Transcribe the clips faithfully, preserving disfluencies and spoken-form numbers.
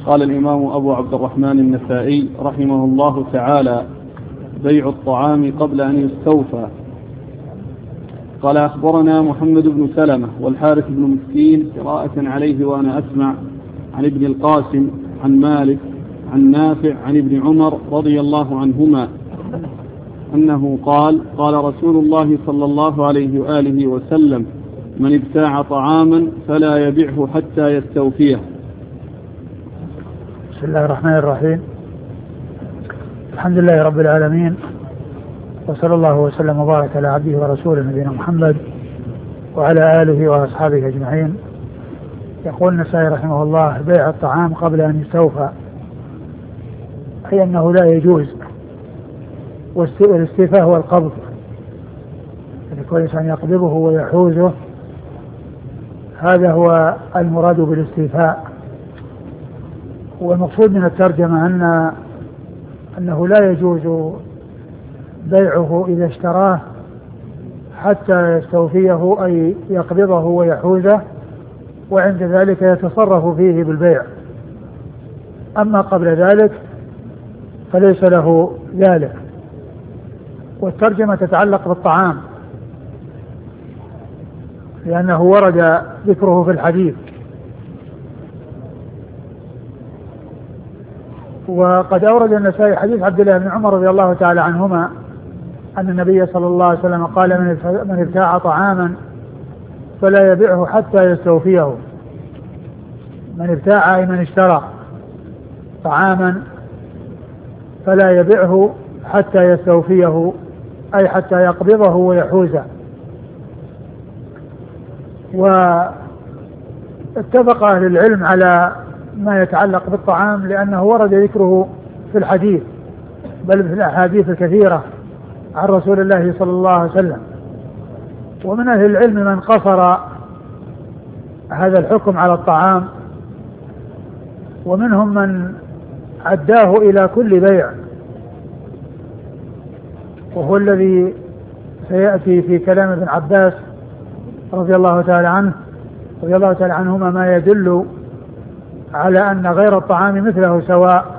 قال الإمام أبو عبد الرحمن النسائي رحمه الله تعالى: بيع الطعام قبل أن يستوفى. قال: أخبرنا محمد بن سلمة والحارث بن مسكين قراءة عليه وأنا أسمع عن ابن القاسم عن مالك عن نافع عن ابن عمر رضي الله عنهما أنه قال: قال رسول الله صلى الله عليه وآله وسلم: من ابتاع طعاما فلا يبعه حتى يستوفيه. بسم الله الرحمن الرحيم. الحمد لله رب العالمين، وصلى الله وسلم وبارك على عبده ورسوله نبينا محمد وعلى آله وأصحابه أجمعين. يقول النسائي رحمه الله: بيع الطعام قبل أن يستوفى، أي أنه لا يجوز. والاستيفاء هو القبض، يعني كويس أن يقبضه ويحوزه، هذا هو المراد بالاستيفاء. والمقصود من الترجمة أن أنه لا يجوز بيعه إذا اشتراه حتى يستوفيه، أي يقبضه ويحوزه، وعند ذلك يتصرف فيه بالبيع. أما قبل ذلك فليس له ذلك. والترجمة تتعلق بالطعام لأنه ورد ذكره في الحديث. وقد أورد النسائي حديث عبد الله بن عمر رضي الله تعالى عنهما أن النبي صلى الله عليه وسلم قال: من ابتاع طعاما فلا يبيعه حتى يستوفيه. من ابتاع أي من اشترى طعاما فلا يبيعه حتى يستوفيه، أي حتى يقبضه ويحوزه. واتفق أهل العلم على ما يتعلق بالطعام لأنه ورد ذكره في الحديث، بل في الأحاديث الكثيرة عن رسول الله صلى الله عليه وسلم. ومن أهل العلم من قصر هذا الحكم على الطعام، ومنهم من عداه إلى كل بيع، وهو الذي سيأتي في كلام ابن عباس رضي الله تعالى عنه رضي الله تعالى عنهما ما يدل على أن غير الطعام مثله سواء،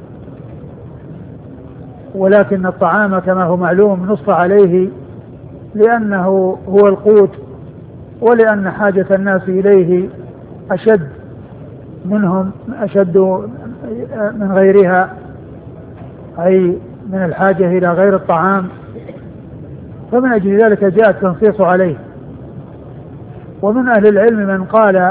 ولكن الطعام كما هو معلوم نص عليه لأنه هو القوت، ولأن حاجة الناس إليه أشد منهم أشد من غيرها، أي من الحاجة إلى غير الطعام، فمن أجل ذلك جاء التنصيص عليه. ومن أهل العلم من قال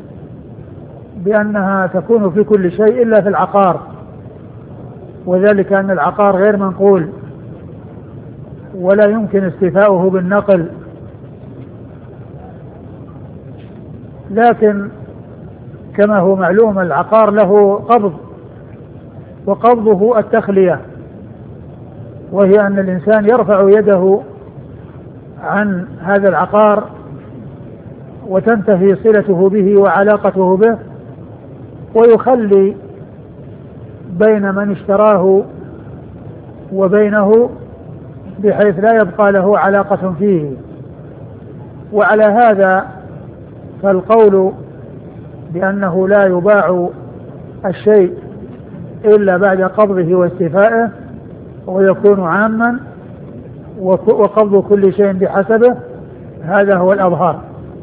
بأنها تكون في كل شيء إلا في العقار، وذلك أن العقار غير منقول ولا يمكن استيفاؤه بالنقل، لكن كما هو معلوم العقار له قبض، وقبضه التخلية، وهي أن الإنسان يرفع يده عن هذا العقار وتنتهي صلته به وعلاقته به، ويخلي بين من اشتراه وبينه بحيث لا يبقى له علاقة فيه. وعلى هذا فالقول بأنه لا يباع الشيء إلا بعد قبضه واستيفائه ويكون عاما، وقبض كل شيء بحسبه، هذا هو الأظهر.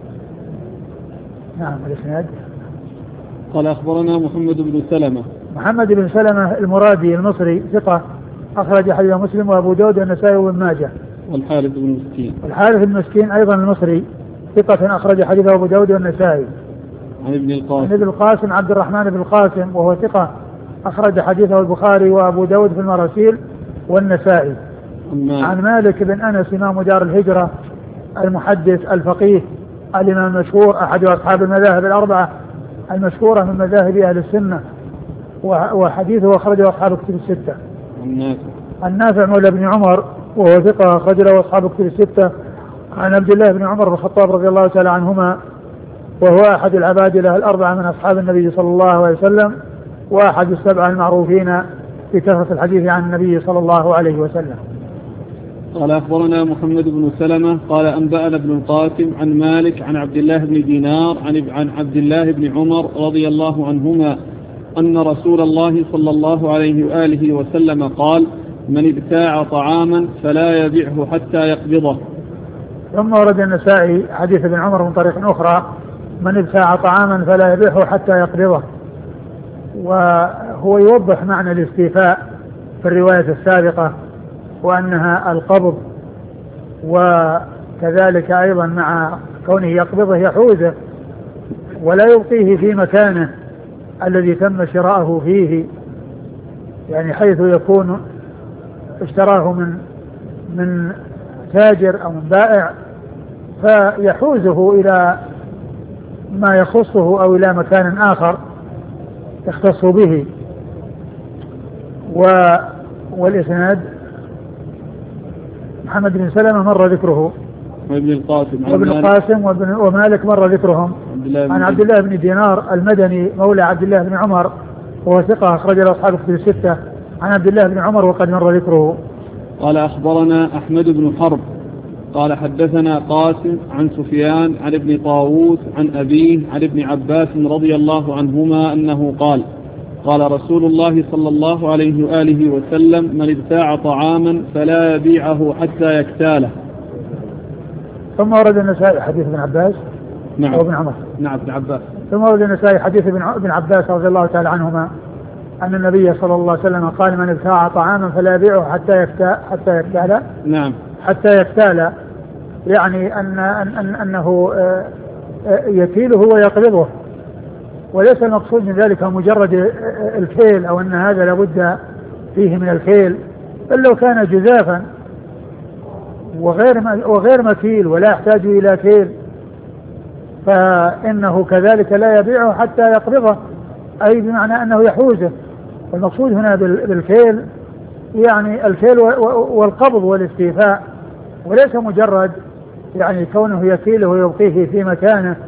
نعم. الإسناد. قال: أخبرنا محمد بن سلمة. محمد بن سلمة المرادي المصري ثقة، أخرج حديث مسلم وأبو داود والنسائي وابن ماجه. والحارث بن مسكين. والحارث بن مسكين أيضا المصري ثقة، أخرج حديث أبو داود والنسائي. عن ابن القاسم. عن ابن القاسم عبد الرحمن بن القاسم وهو ثقة، أخرج حديثه البخاري وأبو داود في المراسيل والنسائي. عن مالك بن أنس إمام دار الهجرة المحدث الفقيه الإمام المشهور، أحد أصحاب المذاهب الأربعة المشهورة من مذاهب أهل السنة، وحديثه أخرجه أصحاب الكتب الستة. النافع. النافع مولى بن عمر وهو ثقة، أخرج له أصحاب الكتب الستة. عن عبد الله بن عمر بن الخطاب رضي الله تعالى عنهما، وهو أحد العبادلة الأربعة من أصحاب النبي صلى الله عليه وسلم، وأحد السبعة المعروفين بكثرة الحديث عن النبي صلى الله عليه وسلم. قال: أخبرنا محمد بن سلمة قال: أنبأنا ابن القاسم عن مالك عن عبد الله بن دينار عن عن عبد الله بن عمر رضي الله عنهما أن رسول الله صلى الله عليه وآله وسلم قال: من ابتاع طعاما فلا يبيعه حتى يقبضه. ثم ورد النسائي حديث ابن عمر من طريق أخرى: من ابتاع طعاما فلا يبيعه حتى يقبضه. وهو يوضح معنى الاستيفاء في الرواية السابقة وأنها القبض، وكذلك أيضا مع كونه يقبضه يحوزه ولا يبقيه في مكانه الذي تم شراءه فيه، يعني حيث يكون اشتراه من من تاجر أو من بائع فيحوزه إلى ما يخصه أو إلى مكان آخر يختص به. و والإسناد محمد بن سلمة مر ذكره، وابن القاسم وابن القاسم وابن ومالك مر ذكرهم عن عبد الله بن دينار المدني مولى عبد الله بن عمر وهو ثقة أخرج له أصحاب الكتب الستة عن عبد الله بن عمر وقد مر ذكره. قال: أخبرنا أحمد بن حرب قال حدثنا قاسم عن سفيان عن ابن طاووس عن أبيه عن ابن عباس رضي الله عنهما أنه قال: قال رسول الله صلى الله عليه وآله وسلم: من ابتاع طعاما فلا يبيعه حتى يكتاله. ثم ورد النسائي حديث ابن عباس نعم أو ابن عمر نعم ابن عباس ثم ورد النسائي حديث ابن عباس رضي الله تعالى عنهما أن النبي صلى الله عليه وسلم قال: من ابتاع طعاما فلا يبيعه حتى يكتال حتى يكتال نعم حتى يكتال، يعني أن أن أنه يكيله ويقبضه، وليس المقصود من ذلك مجرد الكيل أو أن هذا لابد فيه من الكيل، بل لو كان جزافا وغير وغير مكيل ولا يحتاج إلى كيل فإنه كذلك لا يبيعه حتى يقبضه، أي بمعنى أنه يحوزه. والمقصود هنا بالكيل يعني الكيل والقبض والاستيفاء، وليس مجرد يعني كونه يكيله ويبقيه في مكانه.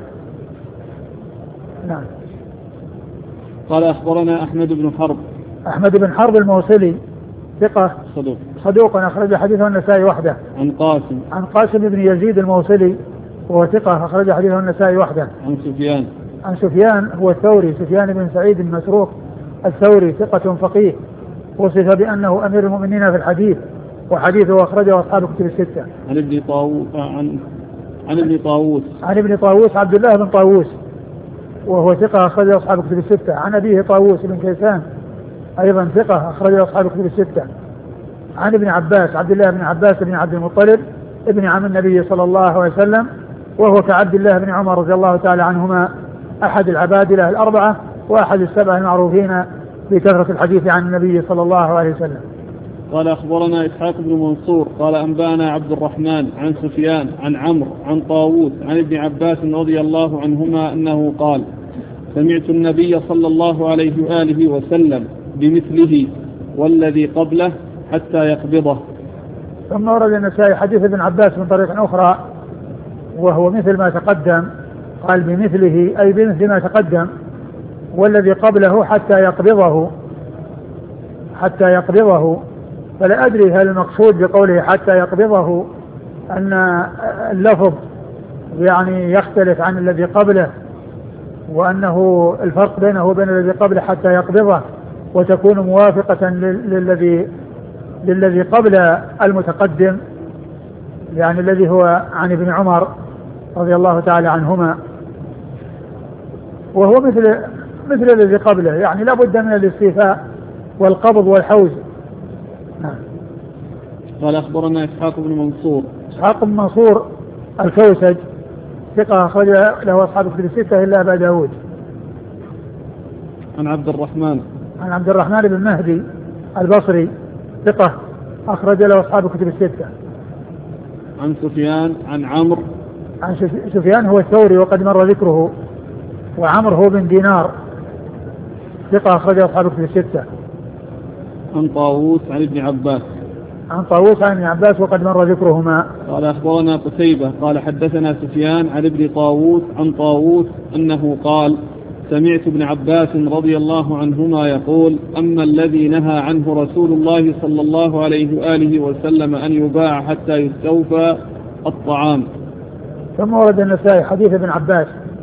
نعم. قال: أخبرنا أحمد بن حرب أحمد بن حرب الموصلي ثقة صدوق صدوق أخرج حديثه النسائي وحده. عن قاسم عن قاسم بن يزيد الموصلي وهو ثقة أخرج حديثه النسائي وحده. عن سفيان عن سفيان هو الثوري سفيان بن سعيد المسروق الثوري ثقة فقيه، وصف بأنه أمير المؤمنين في الحديث، وحديثه أخرجه أصحاب الكتب الستة. عن ابن طاووس عن عن ابن طاووس عن ابن طاووس عبد الله بن طاووس وهو ثقة أخرجه أصحاب الكتب الستة. عن أبيه طاووس بن كيسان أيضا ثقة أخرجه أصحاب الكتب الستة. عن ابن عباس عبد الله بن عباس بن عبد المطلب ابن عم النبي صلى الله عليه وسلم، وهو كعبد الله بن عمر رضي الله تعالى عنهما أحد العبادلة الأربعة وأحد السبعة المعروفين بكثرة الحديث عن النبي صلى الله عليه وسلم. قال: أخبرنا إسحاق بن منصور قال: أنبانا عبد الرحمن عن سفيان عن عمرو عن طاووس عن ابن عباس رضي الله عنهما أنه قال: سمعت النبي صلى الله عليه وآله وسلم بمثله والذي قبله حتى يقبضه. ثم ورد النسائي حديث ابن عباس من طريق أخرى وهو مثل ما تقدم، قال بمثله أي بمثل ما تقدم، والذي قبله حتى يقبضه حتى يقبضه فلا أدري هل المقصود بقوله حتى يقبضه أن اللفظ يعني يختلف عن الذي قبله، وأنه الفرق بينه وبين الذي قبله حتى يقبضه وتكون موافقة للذي للذي قبل المتقدم، يعني الذي هو عن ابن عمر رضي الله تعالى عنهما، وهو مثل مثل الذي قبله، يعني لا بد من الاستيفاء والقبض والحوز. نعم. قال: أخبرنا إسحاق بن منصور إسحاق بن منصور الكوسج ثقة أخرج له أصحاب الكتب الستة إلا أبا داود. عن عبد الرحمن عن عبد الرحمن بن مهدي البصري ثقة أخرج له أصحاب الكتب الستة. عن سفيان عن عمرو عن سفيان هو الثوري وقد مر ذكره، وعمرو هو بن دينار ثقة أخرج أصحاب الكتب الستة. عن طاووس عن ابن عباس عن طاووس عن ابن عباس وقد مر ذكرهما. قال: أخبرنا قتيبة قال: حدثنا سفيان عن ابن طاووس عن طاووس أنه قال: سمعت ابن عباس رضي الله عنهما يقول: أما الذي نهى عنه رسول الله صلى الله عليه وآله وسلم أن يباع حتى يستوفى الطعام. ثم ورد النسائي حديث ابن عباس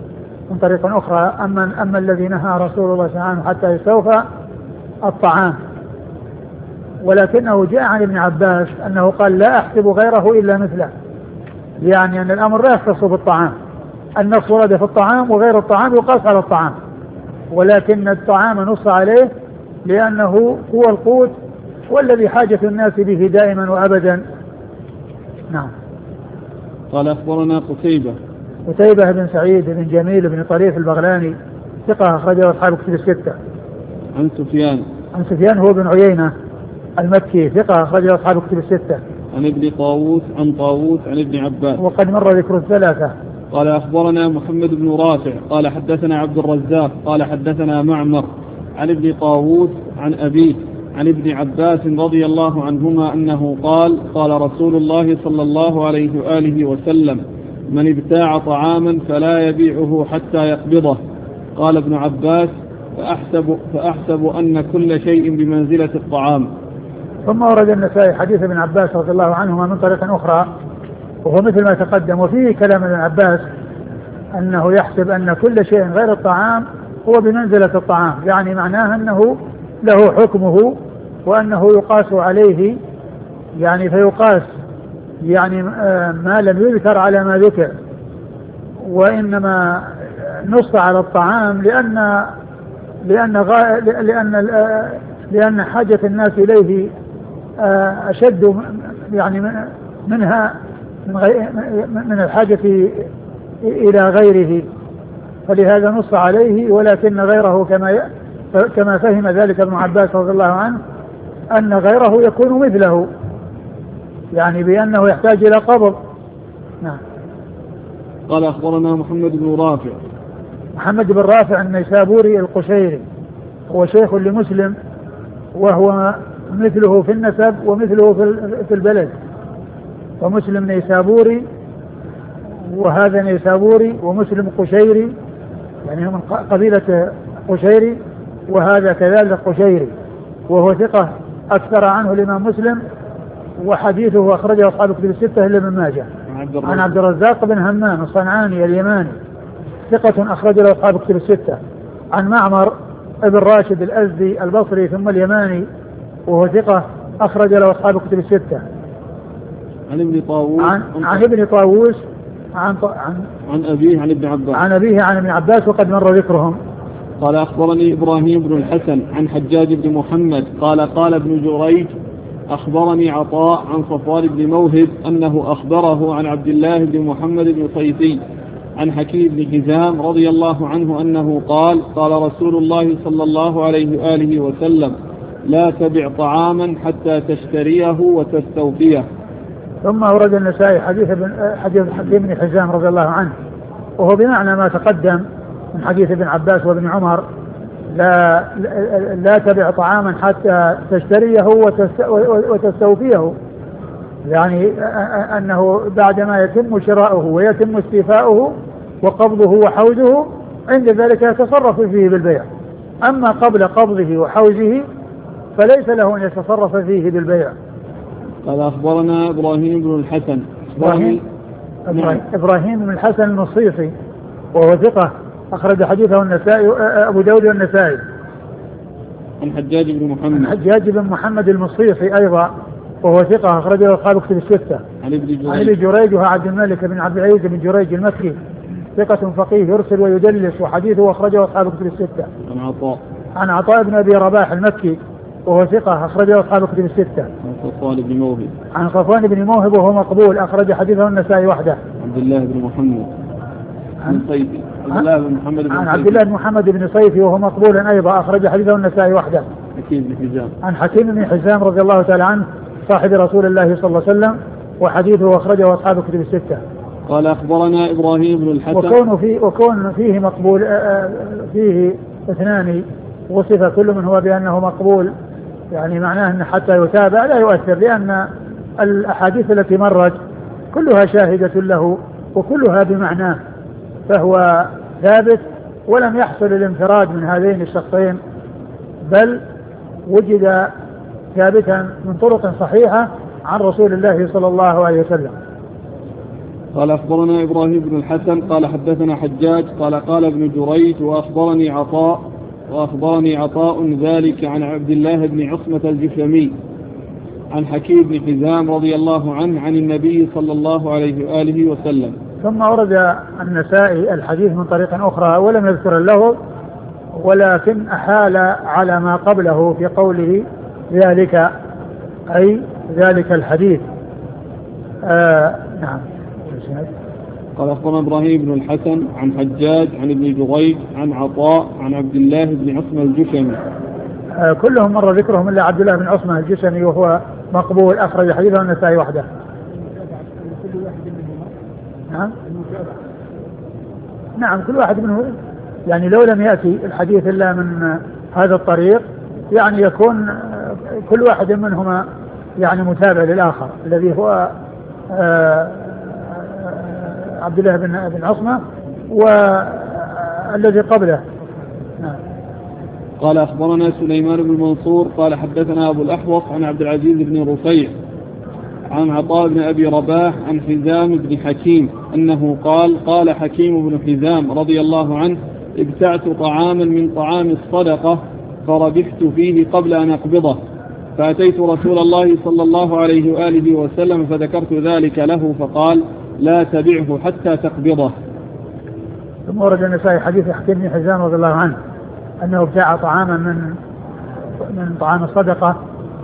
من طريق أخرى. أما, أما الذي نهى رسول الله صلى الله عليه وسلم حتى يستوفى الطعام. ولكنه جاء عن ابن عباس أنه قال لا أحسب غيره إلا مثله، يعني أن الأمر لا يختص بالطعام، النص ورد في الطعام وغير الطعام يقاس على الطعام، ولكن الطعام نص عليه لأنه هو القوت والذي حاجة الناس به دائما وأبدا. نعم. قال أخبرنا قتيبة قتيبة بن سعيد بن جميل بن طريف البغلاني ثقة أخرجه أصحاب كتب الستة. عن سفيان عن سفيان هو بن عيينة المكي ثقة أخرجه أصحاب كتب الستة. عن ابن طاووس عن طاووس عن ابن عباس وقد مر ذكر الثلاثة. قال أخبرنا محمد بن رافع قال حدثنا عبد الرزاق قال حدثنا معمر عن ابن طاووس عن أبيه عن ابن عباس رضي الله عنهما أنه قال قال رسول الله صلى الله عليه وآله وسلم من ابتاع طعاما فلا يبيعه حتى يقبضه. قال ابن عباس فأحسب, فأحسب أن كل شيء بمنزلة الطعام. ثم ورد النسائي حديث ابن عباس رضي الله عنهما من طريق أخرى وهو مثل ما تقدم، وفيه كلام ابن عباس أنه يحسب أن كل شيء غير الطعام هو بمنزلة الطعام، يعني معناه أنه له حكمه وأنه يقاس عليه، يعني فيقاس يعني ما لم يذكر على ما ذكر، وإنما نص على الطعام لأن لأن غا لأن لأن حاجة الناس إليه أشد يعني منها من, من الحاجة إلى غيره، فلهذا نص عليه. ولكن غيره كما كما فهم ذلك ابن عباس رضي الله عنه أن غيره يكون مثله، يعني بأنه يحتاج إلى قبض. نعم. قال أخبرنا محمد بن رافع محمد بن رافع النيسابوري القشيري هو شيخ لمسلم، وهو مثله في النسب ومثله في البلد، ومسلم نيسابوري وهذا نيسابوري، ومسلم قشيري يعني من قبيلة قشيري، وهذا كذلك قشيري، وهو ثقة أكثر عنه الإمام مسلم، وحديثه أخرجه أصحاب كتب الستة إلا ابن ماجه. عن عبد الرزاق بن همام الصنعاني اليماني ثقة أخرج له أصحاب كتب الستة. عن معمر ابن راشد الأزدي البصري ثم اليماني وهو ثقة أخرج له أصحاب كتب الستة. عن ابن طاووس عن, عن ابن طاووس عن, عن, عن أبيه عن ابن عباس عن أبيه عن ابن عباس وقد مر ذكرهم. قال أخبرني إبراهيم بن الحسن عن حجاج بن محمد قال قال ابن جريج أخبرني عطاء عن صفوان بن موهب أنه أخبره عن عبد الله بن محمد بن صيفي عن حكيم بن حزام رضي الله عنه أنه قال قال رسول الله صلى الله عليه وآله وسلم لا تبع طعاما حتى تشتريه وتستوفيه. ثم أورد النسائي حديث حديث حكيم بن حزام رضي الله عنه وهو بمعنى ما تقدم من حديث ابن عباس وابن عمر لا, لا تبع طعاما حتى تشتريه وتستوفيه، يعني أنه بعدما يتم شراؤه ويتم استيفاؤه وقبضه وحوزه عند ذلك يتصرف فيه بالبيع. أما قبل قبضه وحوزه فليس له أن يتصرف فيه بالبيع. قال أخبرنا إبراهيم بن الحسن إبراهيم, نعم. إبراهيم بن الحسن النصيصي وهو ثقة أخرج حديثه النسائي أبو داود والنسائي. عن حجاج بن محمد حجاج بن محمد المصيصي أيضا وهو ثقة أخرجه أصحاب كتب الستة. عن ابن جريج عن ابن جريج وهو عبد الملك بن عبد العزيز بن جريج المكي ثقة فقيه يرسل ويدلس وحديثه أخرجه أصحاب كتب الستة. عن عطاء عن عطاء بن أبي رباح المكي وهو ثقة أخرجه أصحاب كتب الستة. عن صفوان بن موهب عن صفوان بن موهب وهو مقبول أخرج حديثه النسائي وحده. عبد الله بن محمد عن صيفي عبد الله بن محمد بن عن عبد الله بن محمد بن صيفي وهو مقبول أيضا أخرج حديثه النسائي وحده. حكيم بن حزام عن حكيم بن حزام رضي الله تعالى عنه صاحب رسول الله صلى الله عليه وسلم وحديثه أخرجه أصحاب كتب الستة. قال أخبرنا إبراهيم بن الحسن وكون فيه وكون فيه مقبول فيه اثنان وصف كل من هو بأنه مقبول، يعني معناه أن حتى يتابع لا يؤثر، لأن الأحاديث التي مرت كلها شاهدة له وكلها بمعناه، فهو ثابت ولم يحصل الانفراد من هذين الشخصين، بل وجد ثابتا من طرق صحيحة عن رسول الله صلى الله عليه وسلم. قال أخبرنا إبراهيم بن الحسن قال حدثنا حجاج قال قال ابن جريج وأخبرني عطاء وأخبرني عطاء ذلك عن عبد الله بن عصمة الجشمي عن حكيم بن حزام رضي الله عنه عن النبي صلى الله عليه وآله وسلم. ثم ورد النسائي الحديث من طريق أخرى ولم يذكر له، ولكن أحال على ما قبله في قوله ذلك أي ذلك الحديث. آه نعم. قال أخبرنا إبراهيم بن الحسن عن حجاج عن ابن جريج عن عطاء عن عبد الله بن عصمة الجشمي. آه كلهم مر ذكرهم إلا عبد الله بن عصمة الجشمي وهو مقبول أخرج حديثه النسائي وحده. نعم نعم كل واحد منه يعني لو لم يأتي الحديث إلا من هذا الطريق يعني يكون كل واحد منهما يعني متابع للآخر الذي هو آه عبد الله بن بن عصمة والذي قبله. نعم. قال أخبرنا سليمان بن منصور قال حدثنا أبو الأحوص عن عبد العزيز بن رفيع عن عطاء بن أبي رباح عن حزام بن حكيم أنه قال قال حكيم بن حزام رضي الله عنه ابتعت طعاما من طعام الصدقة فربحت فيه قبل أن أقبضه فأتيت رسول الله صلى الله عليه وآله وسلم فذكرت ذلك له فقال لا تبعه حتى تقبضه. ثم ورد النسائي حديث حكيم بن حزام رضي الله عنه أنه ابتاع طعاما من من طعام الصدقة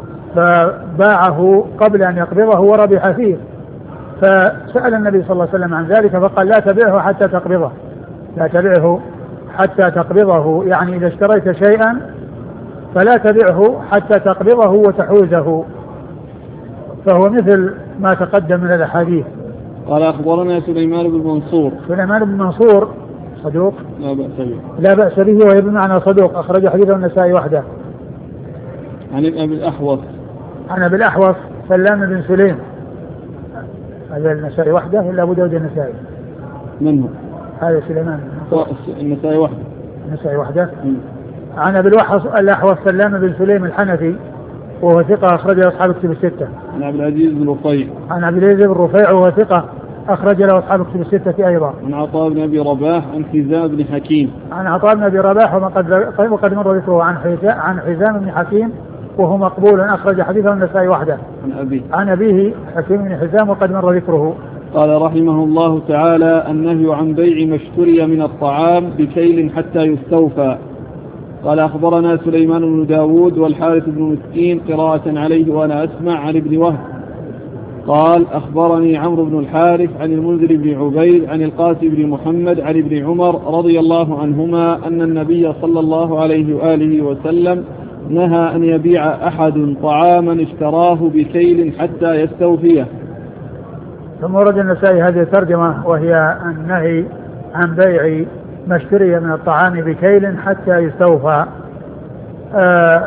فباعه قبل أن يقبضه وربح فيه، فسأل النبي صلى الله عليه وسلم عن ذلك فقال لا تبعه حتى تقبضه، لا تبعه حتى تقبضه، يعني إذا اشتريت شيئا فلا تبعه حتى تقبضه وتحوزه، فهو مثل ما تقدم من الأحاديث. قال أخبرنا سليمان بن منصور سليمان بن منصور صدوق لا بأس به لا بأس به وهي بمعنى صدوق أخرج حديثه النسائي وحده. عن أبي الأحوص عن أبي الأحوص سلام بن سليم هذا النسائي وحده ولا أبو داود النسائي منه هذا سليمان النسائي وحده النسائي وحده. عن أبي الأحوص سلام بن سليم الحنفي وهو ثقة أخرج له أصحاب الكتب الستة. عن عبد العزيز بن رفيع عن عبد العزيز بن رفيع وهو ثقة أخرج له أصحاب الكتب الستة أيضا. عن عطاء بن أبي رباح عن حزام بن حكيم عن عطاء بن أبي رباح وقد وقد مر ذكره عن عن حزام بن حكيم وهو مقبول أخرج حديثه النسائي وحده. عن أبيه عن أبيه حكيم بن حزام وقد مر ذكره. قال رحمه الله تعالى النهي عن بيع ما اشتري من الطعام بكيل حتى يستوفى. قال أخبرنا سليمان بن داود والحارث بن مسكين قراءة عليه وأنا أسمع عن ابن وهب قال أخبرني عمرو بن الحارث عن المنذر بن عبيد عن القاسم بن محمد عن ابن عمر رضي الله عنهما أن النبي صلى الله عليه وآله وسلم نهى أن يبيع أحد طعاما اشتراه بكيل حتى يستوفيه. ثم ورد النسائي هذه الترجمة وهي النهي عن بيع ما اشتري من الطعام بكيل حتى يستوفى. آه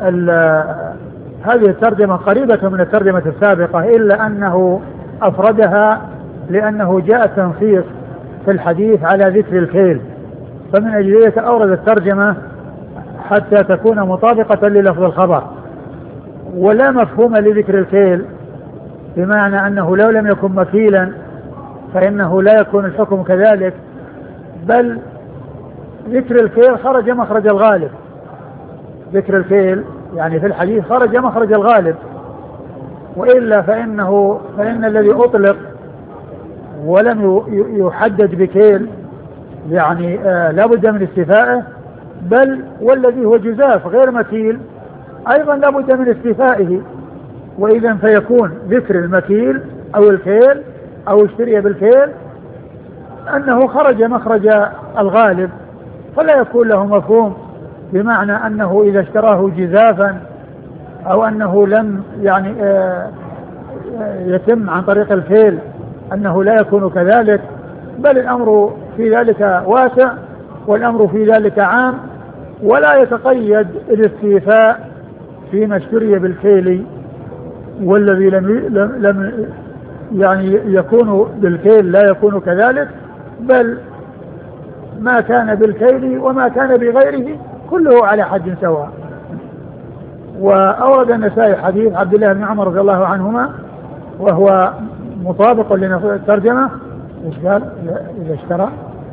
هذه الترجمة قريبة من الترجمة السابقة إلا أنه أفردها لأنه جاء تنصيص في الحديث على ذكر الكيل، فمن أجل ذلك أورد الترجمة حتى تكون مطابقة للفظ الخبر، ولا مفهوم لذكر الكيل بمعنى أنه لو لم يكن مكيلا فإنه لا يكون الحكم كذلك، بل ذكر الكيل خرج مخرج الغالب، ذكر الكيل يعني في الحديث خرج مخرج الغالب، وإلا فإنه فإن الذي أطلق ولم يحدد بكيل يعني آه لا بد من استيفائه، بل والذي هو جزاف غير مكيل أيضا لا بد من استيفائه، وإذا فيكون ذكر المكيل أو الكيل أو اشتري بالكيل أنه خرج مخرج الغالب، فلا يكون له مفهوم بمعنى أنه إذا اشتراه جزافا أو أنه لم يعني يتم عن طريق الكيل أنه لا يكون كذلك، بل الأمر في ذلك واسع والأمر في ذلك عام، ولا يتقيد الاستيفاء فيما اشتري بالكيل والذي لم لم يعني يكون بالكيل لا يكون كذلك، بل ما كان بالكيل وما كان بغيره كله على حد سواء. وأورد النسائي حديث عبد الله بن عمر رضي الله عنهما وهو مطابق للترجمة ايش قال إذا اشترى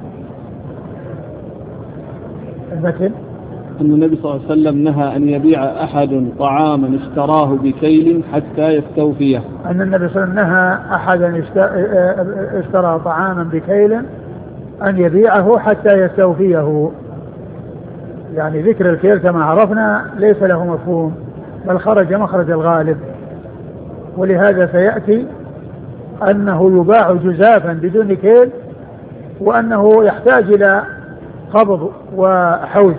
المثل؟ أن النبي صلى الله عليه وسلم نهى أن يبيع أحد طعاما اشتراه بكيل حتى يستوفيه. أن النبي صلى الله عليه وسلم نهى أحدا اشترى طعاما بكيل أن يبيعه حتى يستوفيه. يعني ذكر الكيل كما عرفنا ليس له مفهوم، بل خرج مخرج الغالب، ولهذا سيأتي أنه يباع جزافا بدون كيل، وأنه يحتاج إلى قبض وحوز.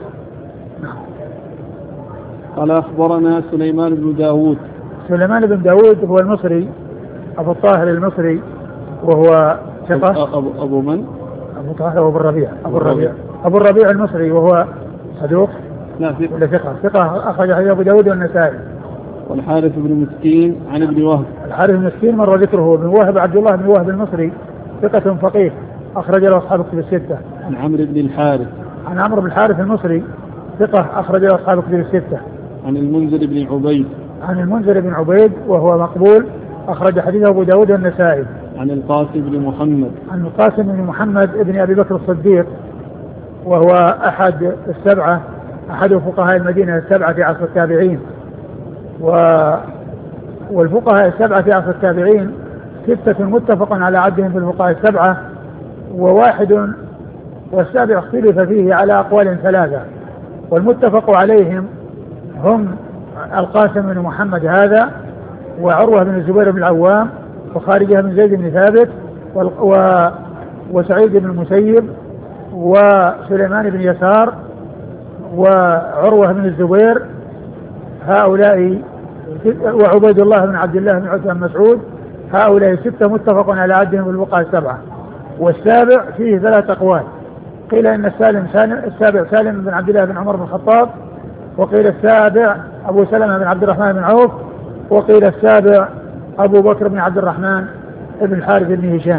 قال أخبرنا سليمان بن داود. سليمان بن داود هو المصري أبو الطاهر المصري، وهو ثقة. أبو, أبو من؟ أبو طاهر أبو الربيع أبو الربيع أبو الربيع المصري، وهو صدوق لا ثقة ولا ثقة ثقة أخرج حديث أبو داود والنسائي. والحارث بن مسكين عن ابن وهب. الحارث بن مسكين مر ذكره. ابن وهب عبد الله بن وهب المصري ثقة فقيه أخرج له أصحاب الكتب الستة. عن عمرو بن الحارث. عن عمرو بن الحارث المصري ثقة أخرج له أصحاب الكتب الستة. عن المنذر بن عبيد. عن المنذر بن عبيد وهو مقبول أخرج حديث أبو داود والنسائي. عن القاسم بن محمد. عن القاسم بن محمد ابن أبي بكر الصديق، وهو أحد السبعة أحد فقهاء المدينة السبعة في عصر التابعين، و والفقهاء السبعة في عصر التابعين ستة متفق على عدهم في الفقهاء السبعة، وواحد والسابع اختلف فيه على أقوال ثلاثة، والمتفق عليهم هم القاسم بن محمد هذا، وعروة بن الزبير بن العوام، وخارجة بن زيد بن ثابت، و... وسعيد بن المسيب، وسليمان بن يسار، وعروة بن الزبير، هؤلاء، وعبيد الله بن عبد الله بن عثمان مسعود، هؤلاء ستة متفق على عدهم بالفقهاء السبعة. والسابع فيه ثلاث أقوال، قيل إن السالم سالم السابع سالم بن عبد الله بن عمر بن الخطاب، وقيل السابع أبو سلمة بن عبد الرحمن بن عوف، وقيل السابع أبو بكر بن عبد الرحمن بن الحارث بن هشام.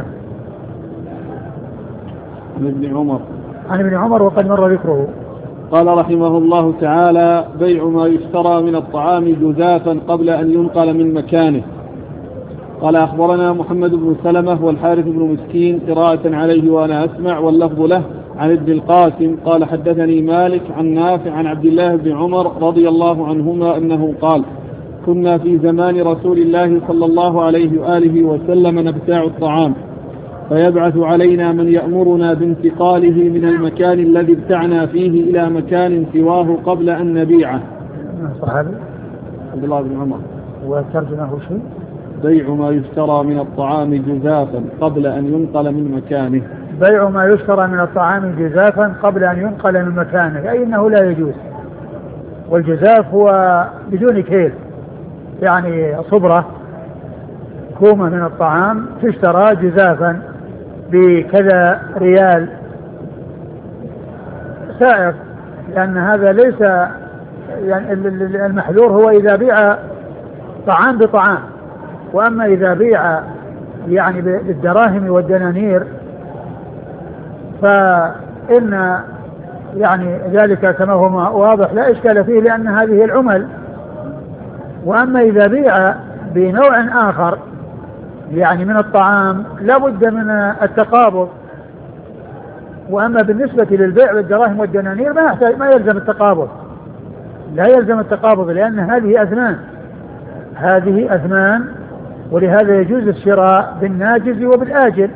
عن ابن عمر. عن ابن عمر وقد مر ذكره. قال رحمه الله تعالى: بيع ما يشترى من الطعام جزافا قبل أن ينقل من مكانه. قال أخبرنا محمد بن سلمة والحارث بن مسكين قراءة عليه وأنا أسمع، واللفظ له عن ابن القاسم قال: حدثني مالك عن نافع عن عبد الله بن عمر رضي الله عنهما أنه قال: كنا في زمان رسول الله صلى الله عليه وآله وسلم نبتاع الطعام، فيبعث علينا من يأمرنا بانتقاله من المكان الذي ابتعنا فيه إلى مكان سواه قبل أن نبيعه. صحابي عبد الله بن عمر. وترجمه شيء: بيع ما يشترى من الطعام جزافا قبل أن ينقل من مكانه. بيع ما يشترى من الطعام جزافا قبل أن ينقل من مكانه، أي أنه لا يجوز. والجزاف هو بدون كيل، يعني صبرة كومة من الطعام تشترى جزافا بكذا ريال سائر، لأن هذا ليس يعني المحذور هو إذا بيع طعام بطعام، وأما إذا بيع يعني بالدراهم والدنانير فإن يعني ذلك كما هو واضح لا إشكال فيه، لأن هذه العمل. وأما إذا بيع بنوع آخر يعني من الطعام لا بد من التقابض. وأما بالنسبة للبيع بالدراهم والدنانير ما يحتاج ما يلزم التقابض، لا يلزم التقابض، لأن هذه أثمان هذه أثمان ولهذا يجوز الشراء بالناجز وبالآجل.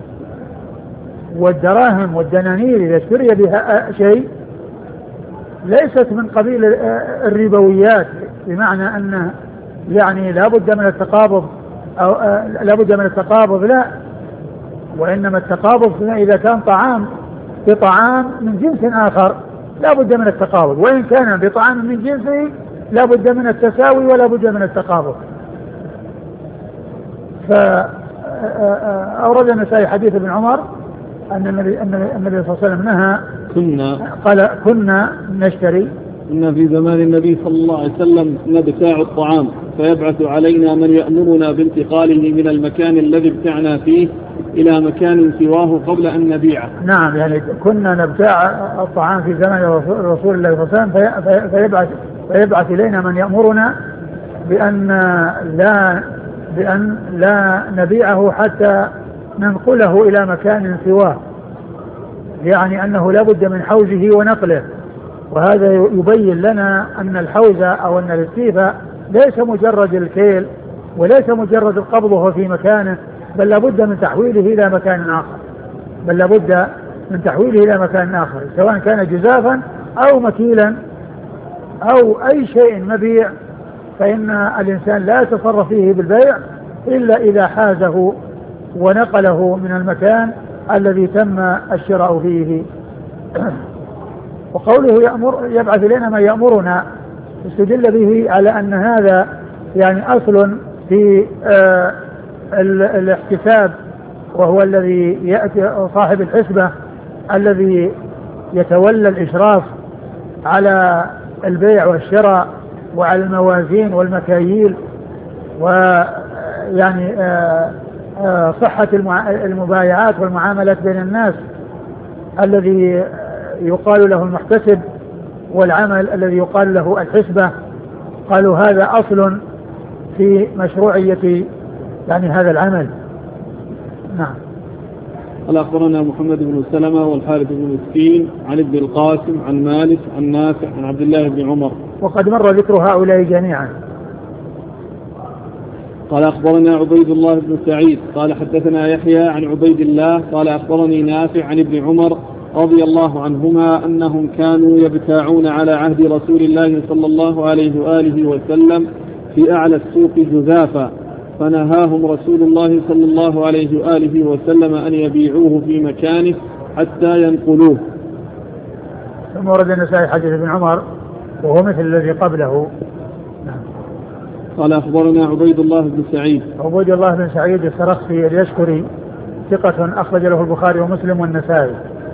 والدراهم والدنانير إذا اشتري بها شيء ليست من قبيل الربويات، بمعنى أن يعني لا بد من التقابض أو لا بد من التقابض، لا، وإنما التقابض إذا كان طعام بطعام من جنس آخر لا بد من التقابض، وإن كان بطعام من جنسه لا بد من التساوي ولا بد من التقابض. فأورد النسائي حديث ابن عمر أن النبي, النبي صلى الله عليه وسلم نهى كنا قال كنا نشتري إن في زمان النبي صلى الله عليه وسلم نبتاع الطعام، فيبعث علينا من يأمرنا بانتقاله من المكان الذي ابتعنا فيه إلى مكان سواه قبل أن نبيعه. نعم، يعني كنا نبتاع الطعام في زمان رسول الله صلى الله عليه وسلم، فيبعث, فيبعث إلينا من يأمرنا بأن لا, بأن لا نبيعه حتى ننقله إلى مكان سواه، يعني أنه لا بد من حوزه ونقله. وهذا يبين لنا أن الحوز أو أن الاستيفاء ليس مجرد الكيل وليس مجرد القبض وهو في مكانه، بل لابد من تحويله إلى مكان آخر بل لابد من تحويله إلى مكان آخر سواء كان جزافا أو مكيلا أو أي شيء مبيع، فإن الإنسان لا يتصرف فيه بالبيع إلا إذا حازه ونقله من المكان الذي تم الشراء فيه. وقوله يأمر يبعث إلينا ما يأمرنا استدل به على أن هذا يعني أصل في آه الاحتساب، وهو الذي يأتي صاحب الحسبة الذي يتولى الإشراف على البيع والشراء وعلى الموازين والمكاييل، ويعني آه آه صحة المبايعات والمعاملات بين الناس، الذي يقال له المحتسب، والعمل الذي يقال له الحسبة. قالوا هذا أصل في مشروعية يعني هذا العمل. نعم. قال أخبرنا محمد بن سلمة والحارث بن مسكين عن ابن القاسم عن مالك عن نافع عن عبد الله بن عمر، وقد مر ذكر هؤلاء جميعا. قال أخبرنا عبيد الله بن سعيد قال حدثنا يحيى عن عبيد الله قال أخبرني نافع عن ابن عمر رضي الله عنهما أنهم كانوا يبتاعون على عهد رسول الله صلى الله عليه وآله وسلم في أعلى السوق جزافا، فنهاهم رسول الله صلى الله عليه وآله وسلم أن يبيعوه في مكانه حتى ينقلوه. ثم ورد النسائي حديث ابن عمر وهو مثل الذي قبله. قال أخبرنا عبيد الله بن سعيد عبيد الله بن سعيد السرخسي اليشكري ثقة أخرج له البخاري ومسلم والنسائي.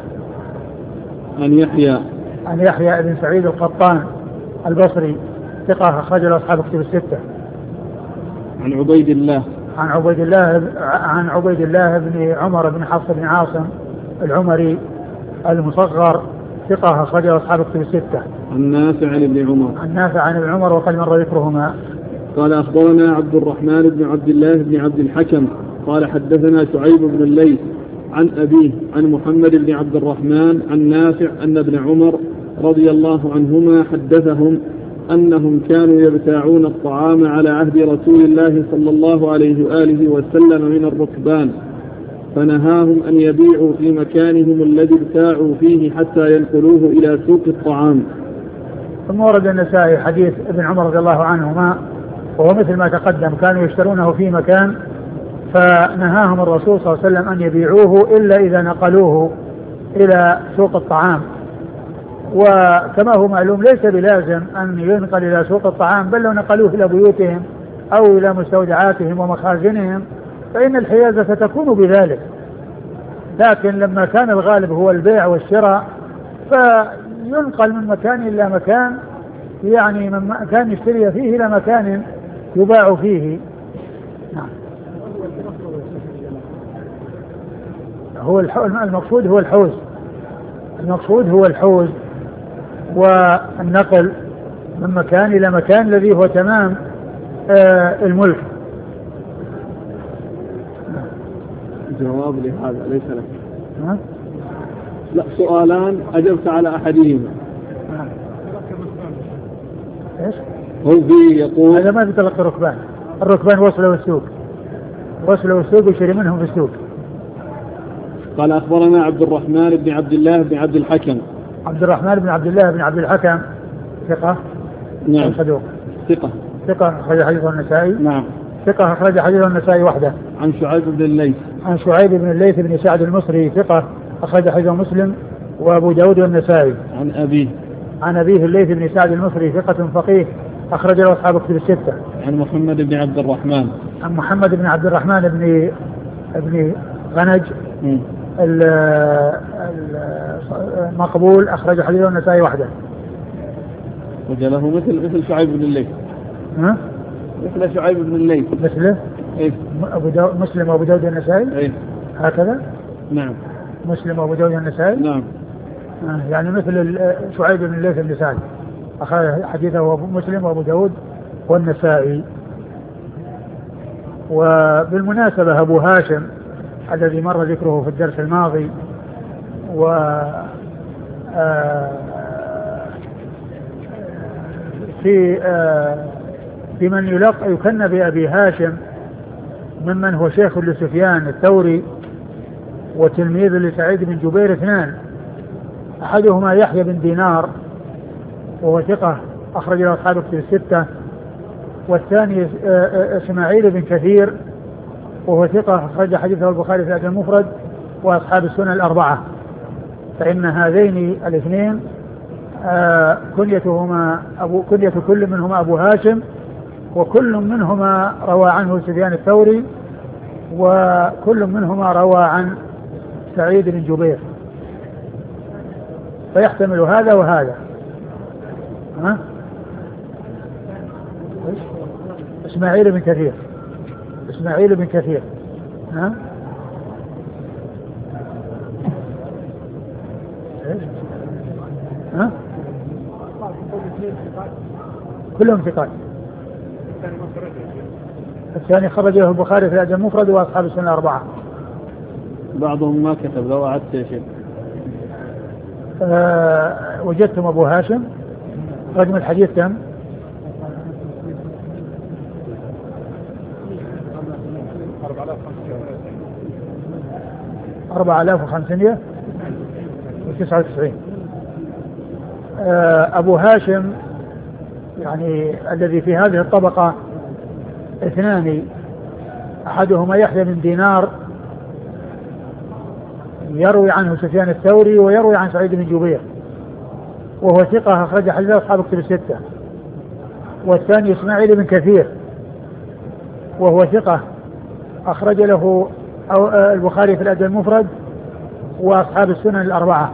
عن يحيى عن يحيى بن سعيد القطان البصري ثقة أخرج له أصحاب كتب الستة. عن عبيد الله عن عبيد الله عن عبيد الله بن عمر بن حفص بن عاصم العمري المصغر ثقة أخرج له أصحاب كتب الستة. عن نافع عن ابن عمر عن نافع عن ابن عمر وقد مر ذكرهما. قال أخبرنا عبد الرحمن بن عبد الله بن عبد الحكم قال حدثنا شعيب بن الليث عن أبيه عن محمد بن عبد الرحمن عن نافع أن ابن عمر رضي الله عنهما حدثهم أنهم كانوا يبتاعون الطعام على عهد رسول الله صلى الله عليه وآله وسلم من الركبان، فنهاهم أن يبيعوا في مكانهم الذي ابتاعوا فيه حتى ينقلوه إلى سوق الطعام. ثم ورد النسائي حديث ابن عمر رضي الله عنهما وهو مثل ما تقدم، كانوا يشترونه في مكان فنهاهم الرسول صلى الله عليه وسلم أن يبيعوه إلا إذا نقلوه إلى سوق الطعام. وكما هو معلوم ليس بلازم أن ينقل إلى سوق الطعام، بل لو نقلوه إلى بيوتهم أو إلى مستودعاتهم ومخازنهم فإن الحيازة ستكون بذلك، لكن لما كان الغالب هو البيع والشراء فينقل من مكان إلى مكان، يعني من مكان يشتري فيه إلى مكان يباع فيه. نعم. هو المقصود هو الحوز المقصود هو الحوز والنقل من مكان إلى مكان الذي هو تمام آه الملك. جواب لهذا ليس لك. ها؟ لا، سؤالان أجبت على أحدهما. ايش؟ هو في يقول هذا ما في تلقي الركبان، الركبان وصلوا السوق وصلوا السوق ويشتري منهم في السوق. قال أخبرنا عبد الرحمن بن عبد الله بن عبد الحكم. عبد الرحمن بن عبد الله بن عبد الحكم ثقة. نعم. صدوق. ثقة. ثقة أخرج حديثه النسائي. نعم. ثقة أخرج حديثه النسائي وحده. عن شعيب بن الليث. عن شعيب بن الليث بن سعد المصري ثقة أخرج حديثه مسلم وأبو داود والنسائي. عن أبيه. عن أبيه الليث بن سعد المصري ثقة فقيه أخرج له أصحاب كتب الستة. عن محمد بن عبد الرحمن. عن محمد بن عبد الرحمن بن ابن غنج المقبول أخرج حديثه النسائي وحده. وجله مثل مثل شعيب بن الليث. ها؟ مثل شعيب بن الليث. مثله؟ إيه. أبو داود مسلم وأبو داود النسائي. إيه. هكذا؟ نعم. مسلم وأبو داود النسائي. نعم. آه يعني مثل شعيب بن الليث بن سعد أخرج حديثه مسلم وأبو داود والنسائي. وبالمناسبة أبو هاشم الذي مر ذكره في الدرس الماضي، و في في من يلقى يكنى بأبي هاشم ممن هو شيخ لسفيان الثوري وتلميذ لسعيد بن جبير اثنان، أحدهما يحيى بن دينار وهو ثقة أخرج له أصحاب الكتب الستة، والثاني إسماعيل بن كثير وهو ثقة أخرج حديثه البخاري في الأدب المفرد وأصحاب السنن الأربعة. فإن هذين الاثنين كنيتهما أبو كنية كل منهما أبو هاشم، وكل منهما روى عنه سفيان الثوري، وكل منهما روى عن سعيد بن جبير، فيحتمل هذا وهذا. ها؟ إسماعيل بن كثير إسماعيل بن كثير ها؟ ها؟ كلهم ثقات. الثاني خرج له البخاري في الأدب المفرد وأصحاب السنن الأربعة. بعضهم ما كتب، لو أعدت يا شيخ. أه وجدتم أبو هاشم رقم الحديث كم؟ أربعة آلاف وخمسمائة وتسعة وتسعين. أه أبو هاشم يعني الذي في هذه الطبقة اثنان، أحدهما يحيى بن دينار يروي عنه سفيان الثوري ويروي عن سعيد بن جبير وهو ثقة أخرج حديث أصحاب الكتب الستة، والثاني إسماعيل بن كثير وهو ثقة أخرج له البخاري في الأدب المفرد وأصحاب السنن الأربعة.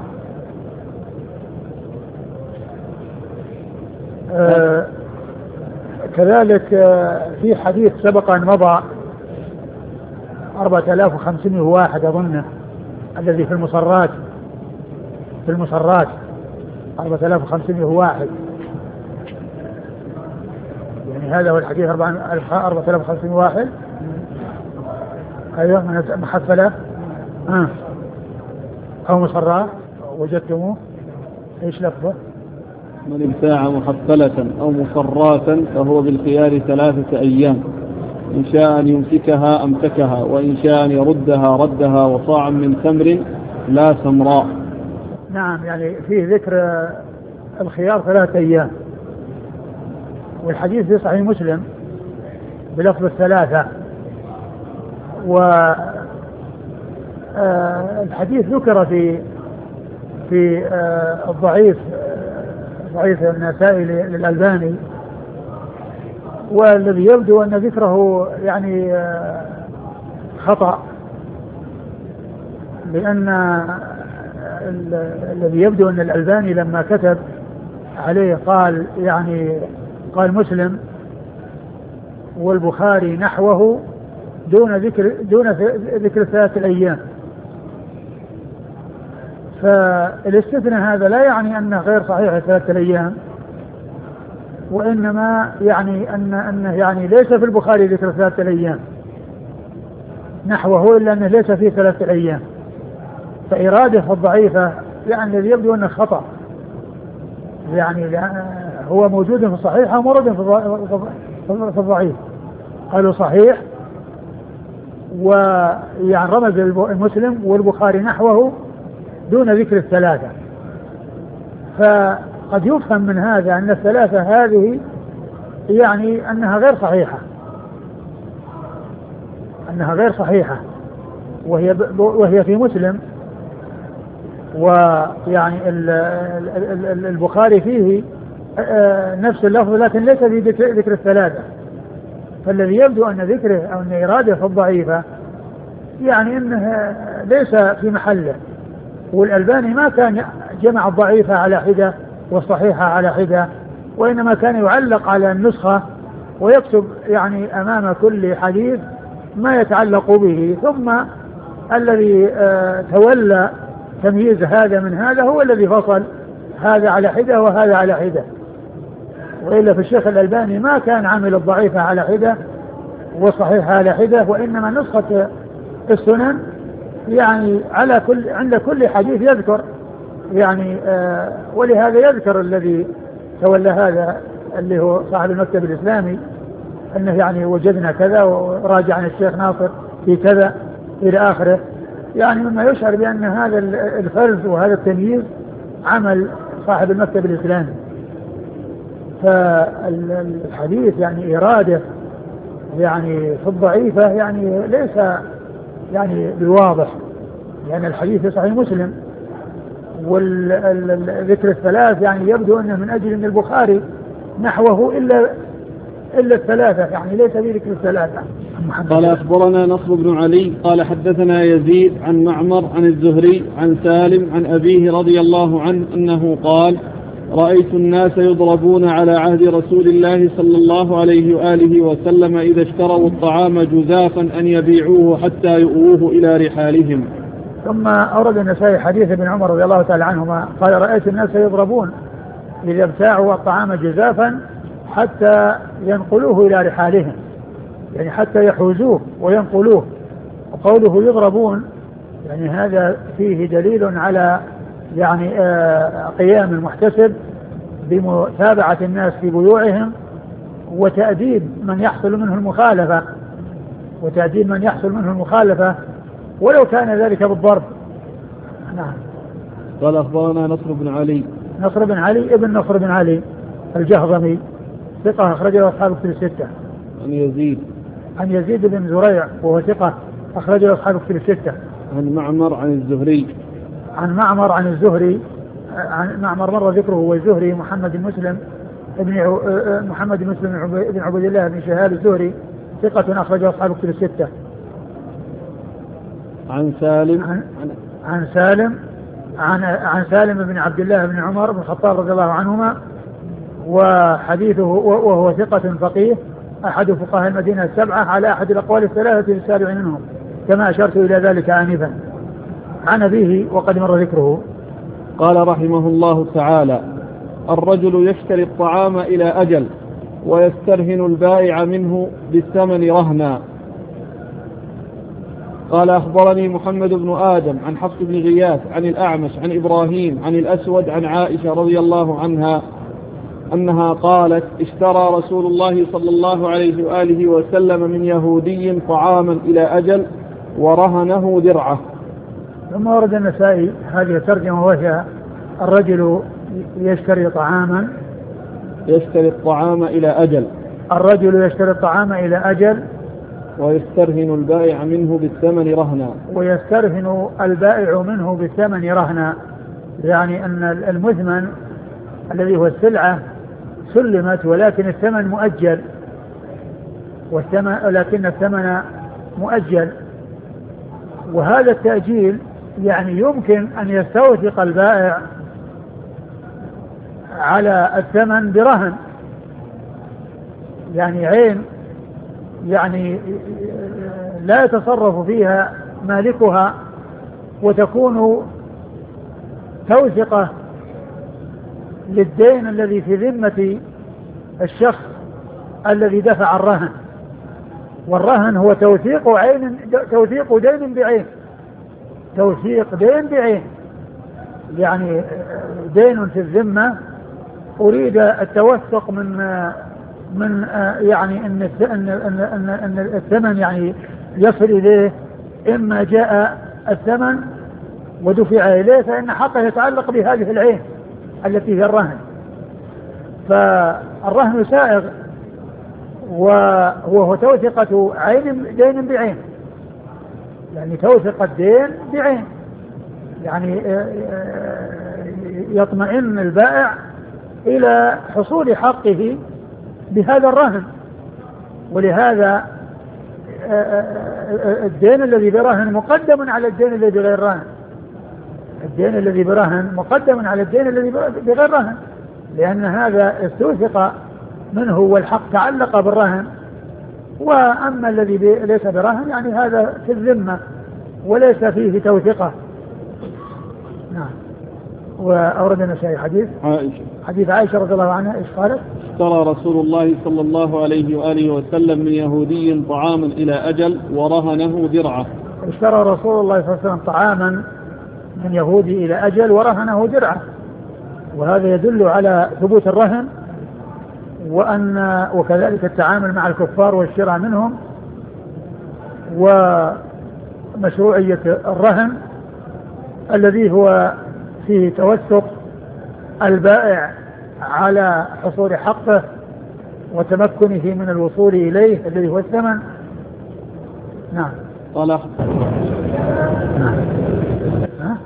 آه كذلك آه في حديث سبق أن مضى أربعة آلاف وخمسمائة واحد أظنه، الذي في المصرات في المصرات أربعة آلاف وخمسمائة واحد، يعني هذا هو الحديث أربعة آلاف وخمسمائة واحد. أيوة محفلة آه. أو مصرات وجدتموه إيش لفظه؟ من ابتاع محفلة أو مصراتا فهو بالخيار ثلاثة أيام، إن شاء أن يمسكها أمسكها، وإن شاء أن يردها ردها، وصاع من تمر لا سمراء. نعم، يعني فيه ذكر الخيار ثلاثة أيام، والحديث في صحيح مسلم بلفظ الثلاثة. والحديث ذكر في في الضعيف ضعيف النسائي للألباني، والذي يبدو أن ذكره يعني خطأ، لأن الذي يبدو أن الألباني لما كتب عليه قال يعني قال مسلم والبخاري نحوه دون ذكر دون ذكر ثلاثة الأيام. فالاستثناء هذا لا يعني أنه غير صحيح ثلاثة الأيام، وإنما يعني أن أنه يعني ليس في البخاري ذكر ثلاثة الأيام نحوه، إلا أنه ليس فيه ثلاثة الأيام. فإرادة الضعيفة يعني الذي يبدو أنه خطأ، يعني هو موجود في الصحيح ومورد في الضعيف. قالوا صحيح ويعني رمز المسلم والبخاري نحوه دون ذكر الثلاثة. فقد يفهم من هذا أن الثلاثة هذه يعني أنها غير صحيحة أنها غير صحيحة وهي وهي في مسلم، ويعني البخاري فيه نفس اللفظ لكن ليس في ذكر الثلاثة. فالذي يبدو أن ذكره أو أن إرادة الضعيفة يعني أنه ليس في محله، والألباني ما كان جمع الضعيفة على حدة والصحيحة على حدة، وإنما كان يعلق على النسخة ويكتب يعني أمام كل حديث ما يتعلق به، ثم الذي آه تولى تمييز هذا من هذا هو الذي فصل هذا على حدة وهذا على حدة. وإلا في الشيخ الألباني ما كان عامل الضعيفة على حدة والصحيحة على حدة، وإنما نسخة السنن يعني على كل عند كل حديث يذكر يعني آه ولهذا يذكر الذي تولى هذا اللي هو صاحب المكتب الإسلامي أنه يعني وجدنا كذا وراجع عن الشيخ ناصر في كذا إلى آخره، يعني مما يشعر بأن هذا الفرز وهذا التمييز عمل صاحب المكتب الإسلامي. فالحديث يعني إرادة يعني في الضعيفة يعني ليس يعني بواضح، يعني الحديث في صحيح مسلم والذكر الثلاث يعني يبدو أنه من أجل أن البخاري نحوه إلا إلا الثلاثة، يعني ليس في ذكر الثلاثة. قال أخبرنا نصر بن علي قال حدثنا يزيد عن معمر عن الزهري عن سالم عن أبيه رضي الله عنه أنه قال رأيت الناس يضربون على عهد رسول الله صلى الله عليه وآله وسلم إذا اشتروا الطعام جزافا أن يبيعوه حتى يؤوه إلى رحالهم. ثم أورد النسائي حديث ابن عمر رضي الله تعالى عنهما قال رأيت الناس يضربون إذا ابتاعوا الطعام جزافا حتى ينقلوه إلى رحالهم، يعني حتى يحوزوه وينقلوه. وقوله يضربون يعني هذا فيه دليل على يعني آه قيام المحتسب بمتابعة الناس في بيوعهم وتأديب من يحصل منه المخالفة وتأديب من يحصل منه المخالفة ولو كان ذلك بالضرب. نعم. قال أخبرنا نصر بن علي نصر بن علي ابن نصر بن علي الجهضمي ثقة أخرجه أصحاب كتب الستة. عن يزيد عن يزيد بن زريع وهو ثقة أخرجه أصحاب كتب الستة. عن معمر عن الزهري عن معمر عن الزهري عن معمر مر ذكره والزهري محمد مسلم ابن محمد مسلم بن عبد الله بن شهاب الزهري ثقة أخرجه أصحاب كتب الستة. عن سالم عن, عن سالم عن عن سالم بن عبد الله بن عمر بن الخطاب رضي الله عنهما وحديثه وهو ثقة فقيه أحد فقهاء المدينة السبعة على أحد الأقوال الثلاثة السابع منهم كما أشرت إلى ذلك آنفا. عن أبيه وقد مر ذكره. قال رحمه الله تعالى الرجل يشتري الطعام إلى أجل ويسترهن البائع منه بالثمن رهنا. قال أخبرني محمد بن آدم عن حفص بن غياث عن الأعمش عن إبراهيم عن الأسود عن عائشة رضي الله عنها أنها قالت اشترى رسول الله صلى الله عليه وآله وسلم من يهودي طعاما إلى أجل ورهنه درعه. ثم ورد النسائي هذه الترجمة وهي الرجل يشتري طعاما يشتري الطعام إلى أجل الرجل يشتري الطعام إلى أجل ويسترهن البائع منه بالثمن رهنا ويسترهن البائع منه بالثمن رهنا، يعني أن المثمن الذي هو السلعة سلمت ولكن الثمن مؤجل والثمن لكن الثمن مؤجل. وهذا التأجيل يعني يمكن أن يستوثق البائع على الثمن برهن، يعني عين يعني لا يتصرف فيها مالكها وتكون توثقة للدين الذي في ذمة الشخص الذي دفع الرهن. والرهن هو توثيق عين توثيق دين بعين توثيق دين بعين يعني دين في الذمة أريد التوثق من من يعني أن أن أن أن الثمن يعني يصل إليه، إما جاء الثمن ودفع إليه فإن حقه يتعلق بهذه العين التي هي الرهن. فالرهن سائغ وهو توثقة عين دين بعين، يعني توثقة دين بعين، يعني يطمئن البائع إلى حصول حقه بهذا الرهن. ولهذا الدين الذي برهن مقدم على الدين الذي بغير رهن الدين الذي برهن مقدم على الدين الذي بغير رهن لأن هذا استوثق منه والحق تعلق بالرهن. وأما الذي ليس برهن يعني هذا في الذمة وليس فيه توثقة. نعم. وأورد النسائي حديث عائشة حديث عائشة رضي الله عنها إيش قالت؟ اشترى رسول الله صلى الله عليه وآله وسلم من يهودي طعاما إلى أجل ورهنه درعه. اشترى رسول الله صلى الله عليه وسلم طعاما من يهودي إلى أجل ورهنه درعه، وهذا يدل على ثبوت الرهن، وأن وكذلك التعامل مع الكفار والشراء منهم، ومشروعية الرهن الذي هو فيه توثق البائع على حصول حقه وتمكنه من الوصول إليه الذي هو الثمن. نعم. قال نعم. ها؟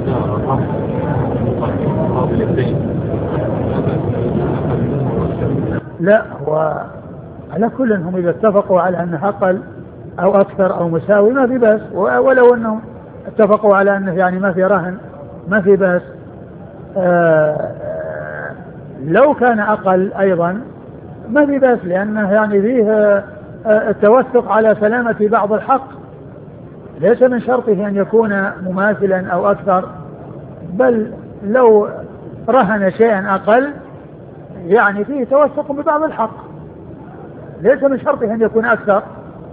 لا، وعلى كل هم إذا اتفقوا على أنه أقل أو أكثر أو مساوي ما في بأس، ولو أنهم اتفقوا على أنه يعني ما في رهن ما في بأس. آه لو كان أقل أيضا ما في بأس، لأنه يعني فيه آه التوثق على سلامة بعض الحق، ليس من شرطه أن يكون مماثلا أو أكثر، بل لو رهن شيئا أقل يعني فيه توثق ببعض الحق، ليس من شرطه أن يكون أكثر.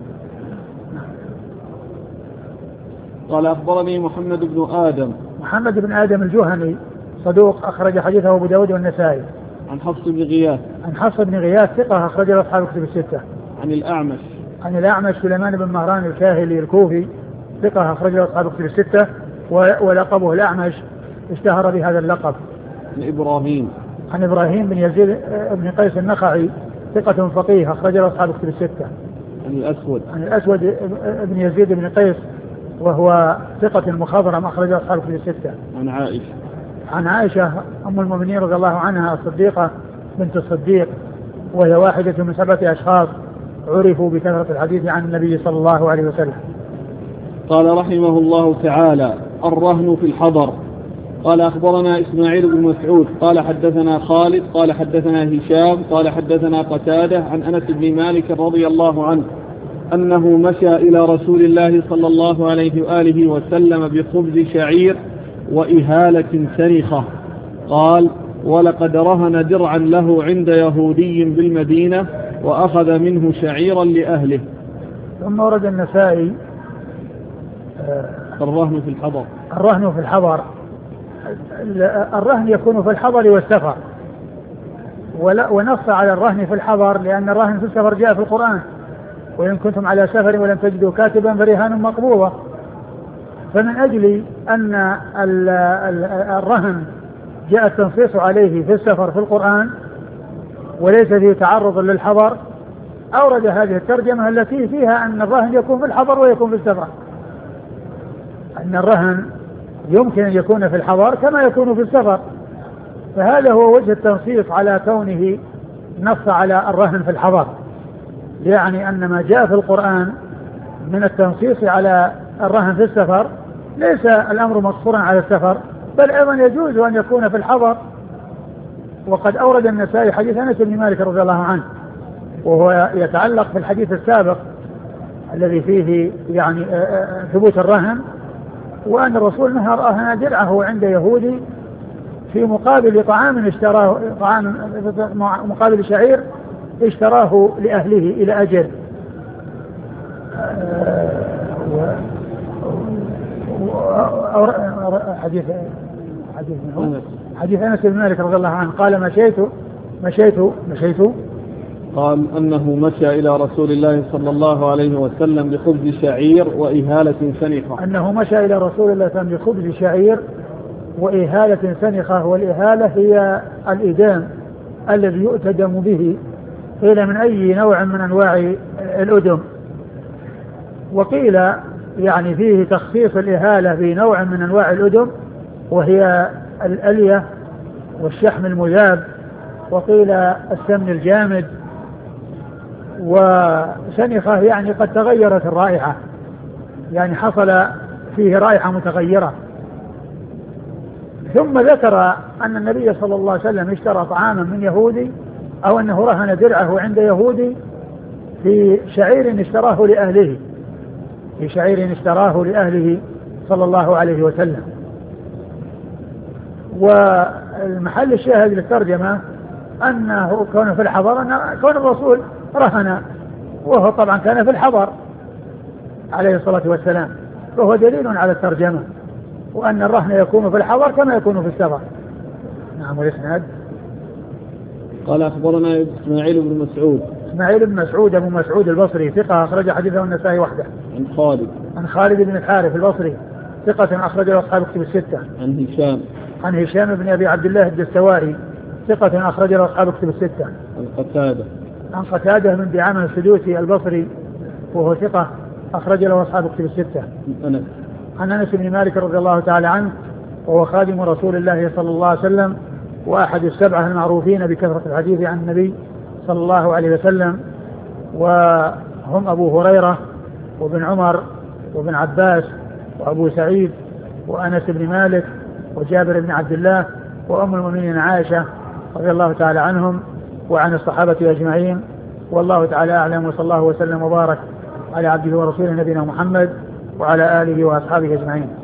قال أخبرني محمد بن آدم محمد بن آدم الجهني صدوق أخرج حديثه أبو داود والنسائي. عن حفص بن غياث عن حفص بن غياث ثقة أخرج له أصحاب الكتب الستة. عن الأعمش عن الأعمش سليمان بن مهران الكاهلي الكوفي ثقة أخرج له أصحاب الكتب الستة، ولقبه الأعمش اشتهر بهذا اللقب. عن إبراهيم عن إبراهيم بن يزيد بن قيس النخعي ثقة فقيه أخرج له أصحاب الكتب الستة. عن الأسود عن الأسود بن يزيد بن قيس وهو ثقة مخضرم أخرج له أصحاب الكتب الستة. عن عائشة عن عائشة أم المؤمنين رضي الله عنها الصديقة بنت الصديق، وهي واحدة من سبعة أشخاص عرفوا بكثرة الحديث عن النبي صلى الله عليه وسلم. قال رحمه الله تعالى: الرهن في الحضر. قال أخبرنا إسماعيل بن مسعود قال حدثنا خالد قال حدثنا هشام قال حدثنا قتادة عن أنس بن مالك رضي الله عنه أنه مشى إلى رسول الله صلى الله عليه وآله وسلم بخبز شعير وإهالة سنخة، قال: ولقد رهن درعا له عند يهودي بالمدينة وأخذ منه شعيرا لأهله. ثم ورد النسائي الرهن في الحضر. الرهن في الحضر، الرهن يكون في الحضر والسفر، ونص على الرهن في الحضر لأن الرهن في السفر جاء في القرآن: وإن كنتم على سفر ولم تجدوا كاتبا فرهان مقبوضة. فمن أجل أن الرهن جاء التنصيص عليه في السفر في القرآن وليس فيه تعرض للحضر، أورد هذه الترجمة التي فيها أن الرهن يكون في الحضر ويكون في السفر، أن الرهن يمكن أن يكون في الحضر كما يكون في السفر. فهذا هو وجه التنصيص على كونه نص على الرهن في الحضر، يعني أن ما جاء في القرآن من التنصيص على الرهن في السفر ليس الأمر مقصورا على السفر، بل أيضا يجوز أن يكون في الحضر. وقد أورد النسائي حديث أنس بن مالك رضي الله عنه، وهو يتعلق في الحديث السابق الذي فيه يعني ثبوت الرهن، وأن الرسول نهى رهن درعه عند يهودي في مقابل طعام اشتراه، طعام مقابل شعير اشتراه لأهله إلى أجل. حديث حديث حديث أنس بن مالك رضي الله عنه قال: مشيت مشيت مشيت قال أنه مشى إلى رسول الله صلى الله عليه وسلم بخبز شعير وإهالة سنخة. أنه مشى إلى رسول الله صلى الله عليه وسلم بخبز شعير وإهالة سنخة. والإهالة هي الإدام الذي يؤتدم به، قيل من أي نوع من أنواع الأدم، وقيل يعني فيه تخصيص الإهالة بنوع من أنواع الأدم وهي الألية والشحم المذاب، وقيل السمن الجامد. وسنخة يعني قد تغيرت الرائحة، يعني حصل فيه رائحة متغيرة. ثم ذكر أن النبي صلى الله عليه وسلم اشترى طعاما من يهودي، أو أنه رهن درعه عند يهودي في شعير اشتراه لأهله في شعير اشتراه لأهله صلى الله عليه وسلم. والمحل الشاهد للترجمة أنه كون في الحضر، أن كون الرسول رهن، وهو طبعا كان في الحضر عليه الصلاة والسلام، فهو دليل على الترجمة، وأن الرهن يكون في الحضر كما يكون في السفر. نعم. والإسناد قال أخبرنا إسماعيل بن مسعود. إسماعيل بن مسعود أبو مسعود البصري ثقة أخرج حديثه النسائي وحده. عن خالد. عن خالد بن الحارث البصري ثقة أخرج له أصحاب كتب الستة. عن هشام. عن هشام بن أبي عبد الله الدستوائي ثقة أخرج له أصحاب كتب الستة. عن قتادة. عن قتادة من دعامة السدوسي البصري وهو ثقة أخرج له أصحاب كتب الستة. عن أنس. عن أنس بن مالك رضي الله تعالى عنه وهو خادم رسول الله صلى الله عليه وسلم وأحد السبعة المعروفين بكثرة الحديث عن النبي صلى الله عليه وسلم، وهم أبو هريرة وابن عمر وابن عباس وأبو سعيد وأنس بن مالك وجابر بن عبد الله وأم المؤمنين عائشة رضي الله تعالى عنهم وعن الصحابة أجمعين، والله تعالى أعلم، وصلى الله وسلم وبارك على عبده ورسوله نبينا محمد وعلى آله وأصحابه أجمعين.